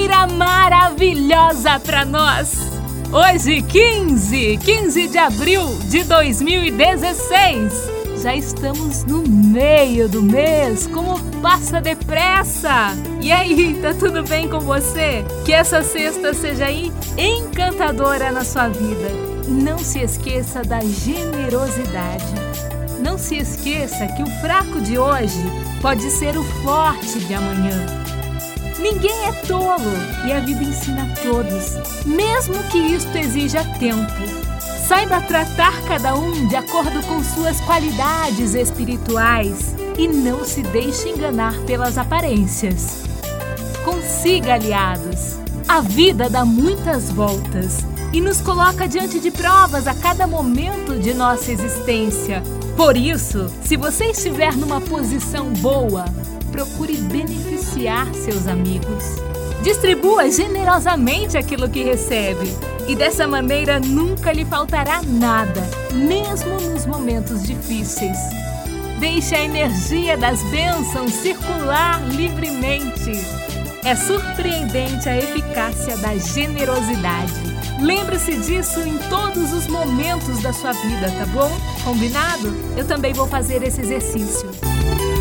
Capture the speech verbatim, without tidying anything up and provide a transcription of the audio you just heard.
maneira maravilhosa para nós. Hoje, quinze, quinze de abril de dois mil e dezesseis. Já estamos no meio do mês, como passa depressa! E aí, tá tudo bem com você? Que essa sexta seja aí encantadora na sua vida. E não se esqueça da generosidade. Não se esqueça que o fraco de hoje pode ser o forte de amanhã. Ninguém é tolo e a vida ensina a todos, mesmo que isto exija tempo. Saiba tratar cada um de acordo com suas qualidades espirituais e não se deixe enganar pelas aparências. Consiga aliados. A vida dá muitas voltas e nos coloca diante de provas a cada momento de nossa existência. Por isso, se você estiver numa posição boa, procure beneficiar seus amigos. Distribua generosamente aquilo que recebe e dessa maneira nunca lhe faltará nada, mesmo nos momentos difíceis. Deixe a energia das bênçãos circular livremente. É surpreendente a eficácia da generosidade. Lembre-se disso em todos os momentos da sua vida, tá bom? Combinado? Eu também vou fazer esse exercício.